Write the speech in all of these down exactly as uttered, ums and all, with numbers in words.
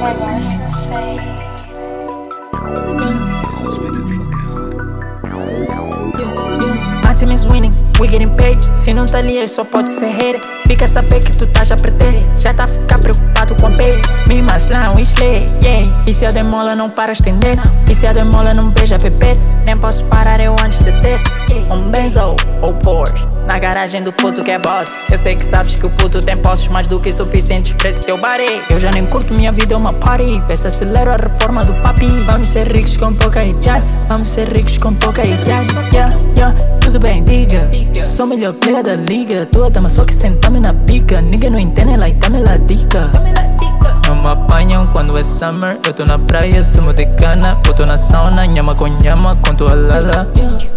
my God, sensei. That's way too fucking hard. My team is winning, we getting paid. Se não tá ali, só pode ser hater. Fica saber que tu tá já pretende. Já tá a ficar preocupado com a baby. Me mas não, slay, yeah. E se eu demola, não para estender. E se eu demola, não beija bebê. Nem posso parar eu antes de ter um Benzo ou Porsche na garagem do puto que é boss. Eu sei que sabes que o puto tem posses mais do que suficientes pra esse teu body. Eu já nem curto, minha vida é uma party. Vê se acelero a reforma do papi. Vamos ser ricos com pouca idade. Vamos ser ricos com pouca idade. Yeah, yeah, tudo bem, diga. Sou o melhor player da liga. Tua dama só que senta-me na pica. Ninguém não entende, like, dá-me la dica. Não me apanham quando é summer. Eu tô na praia, sumo de cana. Eu tô na sauna, nhama com nhama, com tua lala.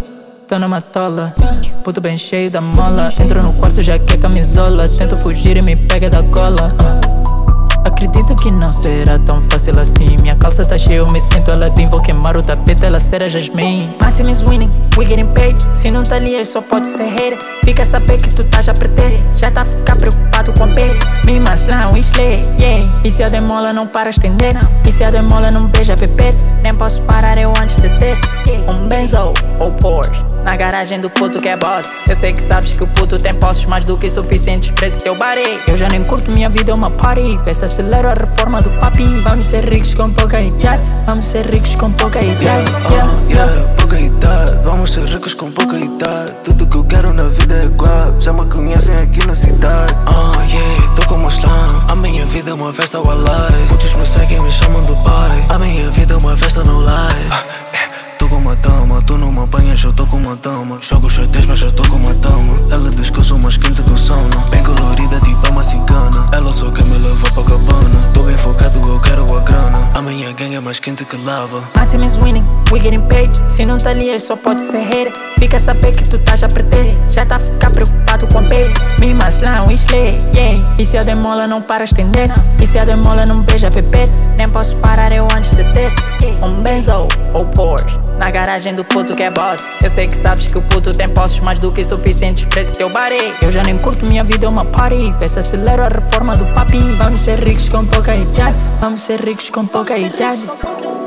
Tô na matola, puto bem cheio da mola. Entro no quarto já que é camisola. Tento fugir e me pega da gola. uh. Acredito que não será tão fácil assim. Minha calça tá cheia, eu me sinto Aladdin. Vou queimar o tapete, ela será Jasmine. My team is winning, we getting paid. Se não tá ali, só pode ser hater. Fica saber que tu tá já pretende. Já tá a ficar preocupado com a baby. Me mas não, slay, yeah. E se eu demola, não para estender. E se eu demola, não beija bebê. Nem posso parar eu antes de ter um Benzo ou Porsche na garagem do puto que é boss. Eu sei que sabes que o puto tem posses mais do que suficientes pra esse teu body. Eu já nem curto, minha vida é uma party. Vê se acelero a reforma do papi. Vamos ser ricos com pouca idade. Vamos ser ricos com pouca idade. Yeah, Yeah, uh, yeah. yeah, pouca idade. Vamos ser ricos com pouca idade. Tudo que eu quero na vida é igual. Já me conhecem aqui na cidade. Uh, yeah, tô como slam. A minha vida é uma festa, walai. Putos me seguem, me chamam do pai. A minha vida é uma festa, no lie. uh, Tô com uma dama, tu não me apanhas, eu tô com uma dama. Jogo xadrez, mas eu tô com uma dama. Ela diz que eu sou mais quente que o sauna. Bem colorida, tipo uma cigana. Ela só quer me levar pra cabana. Tô bem focado, eu quero a grana. A minha gangue é mais quente que lava. My team is winning, we getting paid. Se não tá ali, só pode ser hater. Fica saber que tu tá já pretende. Já tá a ficar preocupado com a baby. Me mas não, slay, yeah. E se eu demola, não para estender. E se eu demola, não beija bebê. Nem posso parar eu antes de ter um Benzo ou Porsche na garagem do puto que é boss. Eu sei que sabes que o puto tem posses mais do que suficientes pra esse teu body. Eu já nem curto, minha vida é uma party. Vê se acelero a reforma do papi. Vamos ser ricos com pouca idade. Vamos ser ricos com pouca idade.